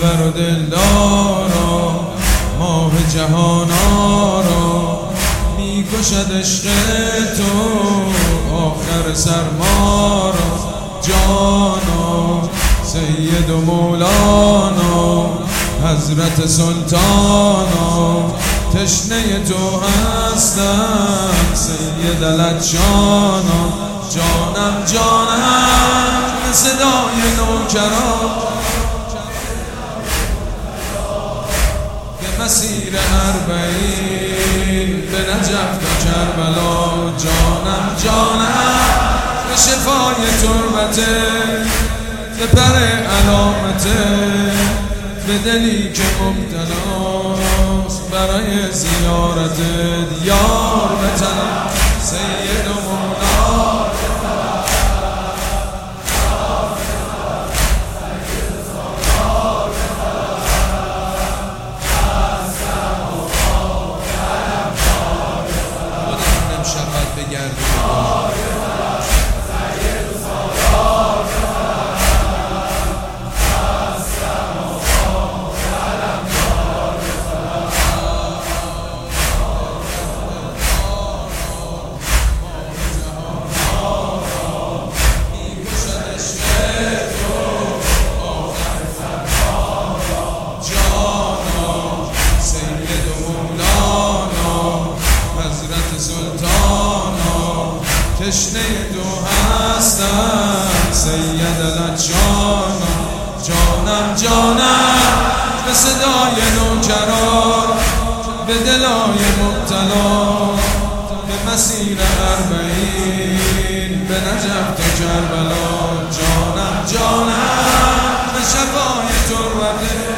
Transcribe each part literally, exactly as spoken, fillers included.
دلبر و دلدارا ماه جهانا میکشد عشق تو آخر سرما را جانا سید و مولانا حضرت سلطانا تشنه تو هستم سید لجانا جانم جانم به صدای نوکران به مسیر اربعین به نجف و کربلا جانم جانم به شفای تربته به پر علامته به دلی که مبتلاست برای زیارت یار بتنم سید و مولا بودم شبت بگردیم تشنه تو هستم سید لجانا جانم جانم به صدای نوکران به دلای مبتلا به مسیر اربعین به نجف تا کربلا جانم جانم به شفای تربته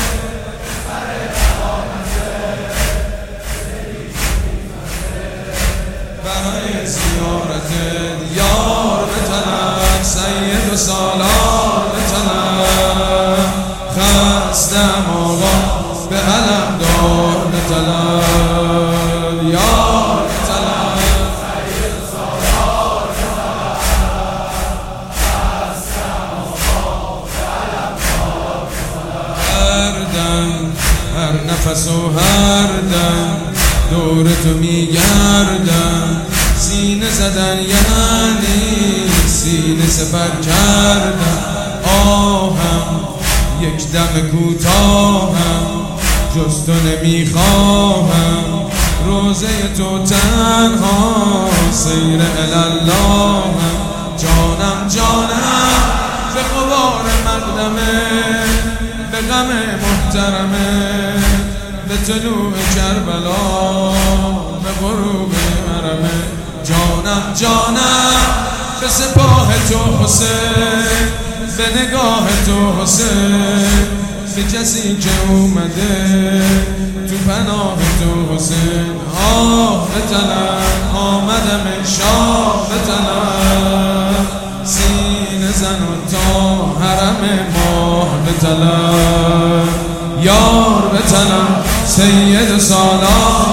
برای زیارت یار بتنم سید و سالار بتنم خستم آقا به علم دار بتنم یار بتنم سید و سالار بتنم خستم آقا به علم دار بتنم هر دم هر نفس و هر دم دور تو میگردم سینه زدن یعنی سینه سپر کردم آهم یک دم کوتاهم جز تو نمیخواهم روزه تو تنها سیر الاللهم جانم جانم به غبار مقدمه به غم محترمه به طلوع کربلا به غروب حرمه جانم جانم به سپاه تو حسین به نگاه تو حسین به کسی که اومده تو پناه تو حسین آه بتنم آمدم شاه بتنم سینه زن و تا حرم ماه بتنم یار بتنم سید سالار